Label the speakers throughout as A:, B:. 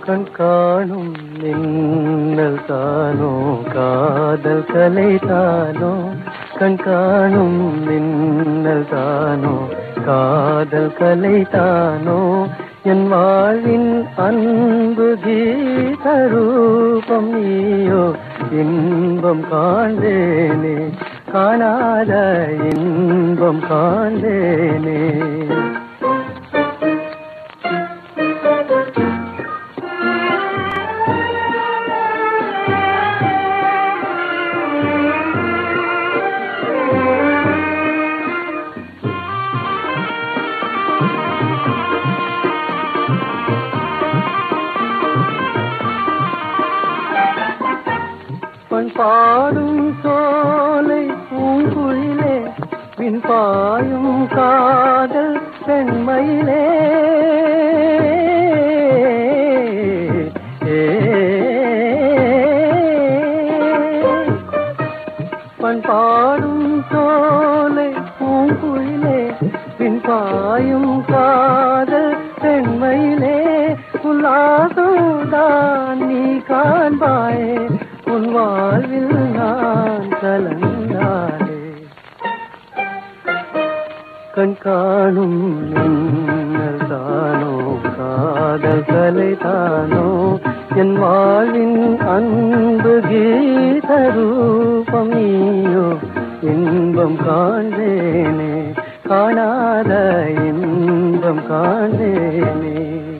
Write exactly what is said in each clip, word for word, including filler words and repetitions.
A: கண் காணும் மின்னல் தானோ காதல் கலை தானோ கண் காணும் மின்னல் தானோ காதல் கலை தானோ என் வாழ்வின் அன்பு கீத ரூபம் நீயோ இன்பம் காண்பேனே காணாத இன்பம் காண்பேனே பாடும் சோலை பூங்குயிலே பின் பாயும் காதல் பெண்மையிலே பண் பாடும் சோலை பூங்குயிலே பின் பாயும் காதல் பெண்மையிலே உல்லாசம்தான் நீ காண்பாயே உன் வாழ்வில் நான் கலந்தாரே கண் காணும் மின்னல் தானோ காதல் கலை தானோ என் வாழ்வின் அன்பு கீத ரூபம் நீயோ இன்பம் காண்பேனே காணாத இன்பம் காண்பேனே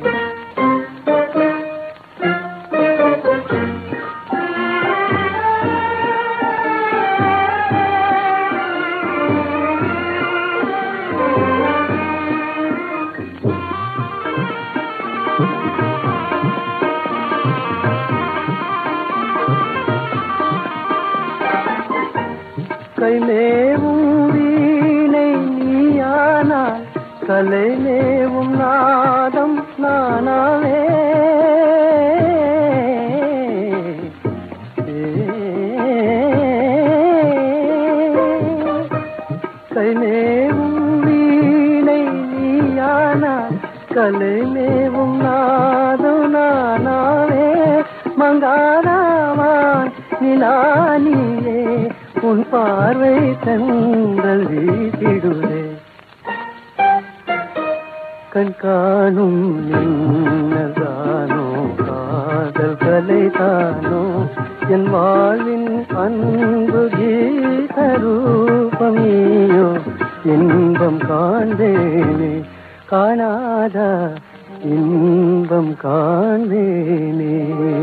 A: கைமேவும் வீணை நீயானால் கலை மேவும் நாதம் நானாவே கைமேவும் வீணை நீயானால் கலை மேவும் நாதம் நானாவே மங்காராவான் நிலானியே உன் பார்வை தங்கள் வீசிடுவே கண் காணும் நின்னதானோ காதல் கலை தானோ என் வாழ்வின் அன்பு கீத ரூபம் நீயோ இன்பம் காண்பேனே காணாத இன்பம் காண்பேனே